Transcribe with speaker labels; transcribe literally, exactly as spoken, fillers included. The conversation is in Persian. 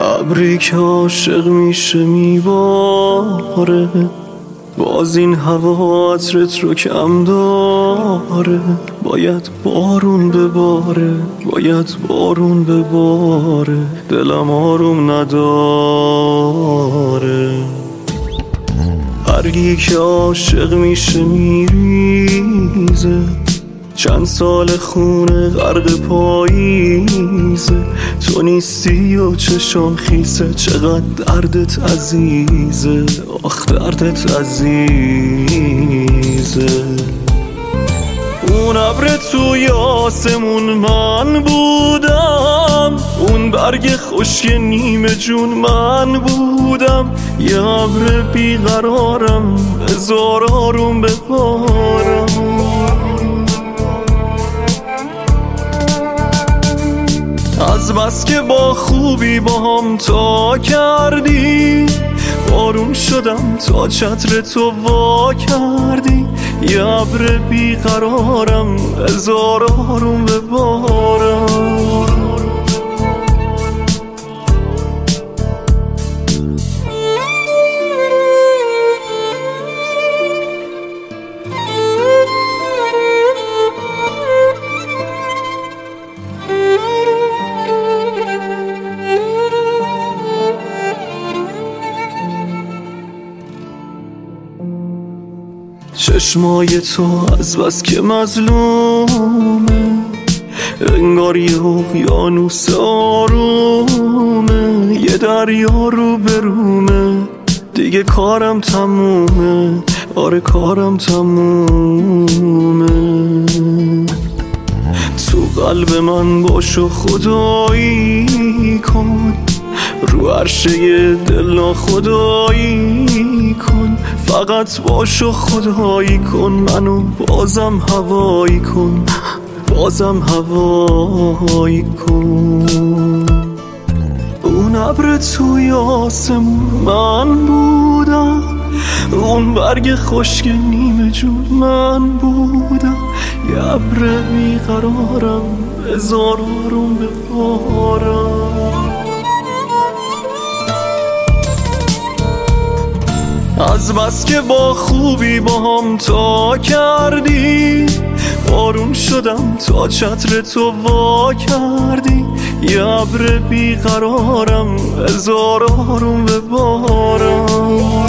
Speaker 1: ابری که عاشق میشه میباره، باز این هوا عطرت رو کم داره. باید بارون بباره، باید بارون بباره، دلم آروم نداره. برگی که عاشق میشه میریزه، چند سال خونه غرق پاییزه. تو نیستی و چشام خیسه، چقدر دردت عزیزه، آخ دردت عزیزه. اون ابر توی آسمون من بودم، اون برگ خشک نیمه جون من بودم. یه ابر بیقرارم، بذار آروم ببارم. از بس که با خوبی با هم تا کردی، بارون شدم تا چتر تو وا کردی. یه ابر بیقرارم، بذار آروم ببارم. چشمای تو از بس که مظلومه، انگار یه اقیانوس آرومه. یه دریا رو برومه، دیگه کارم تمومه، آره کارم تمومه. تو قلب من باش و خدایی کن، رو عرشه دل ناخدایی کن. فقط باش و خدایی کن، منو بازم هوایی کن، بازم هوایی کن. اون ابر توی آسمون من بودم، اون برگ خشک نیمه جون من بودم. یه ابر بیقرارم، بذار آروم ببارم. از بس که با خوبی با هم تا کردی، بارون شدم تا چتر تو وا کردی. یه ابر بیقرارم، بذار آروم ببارم.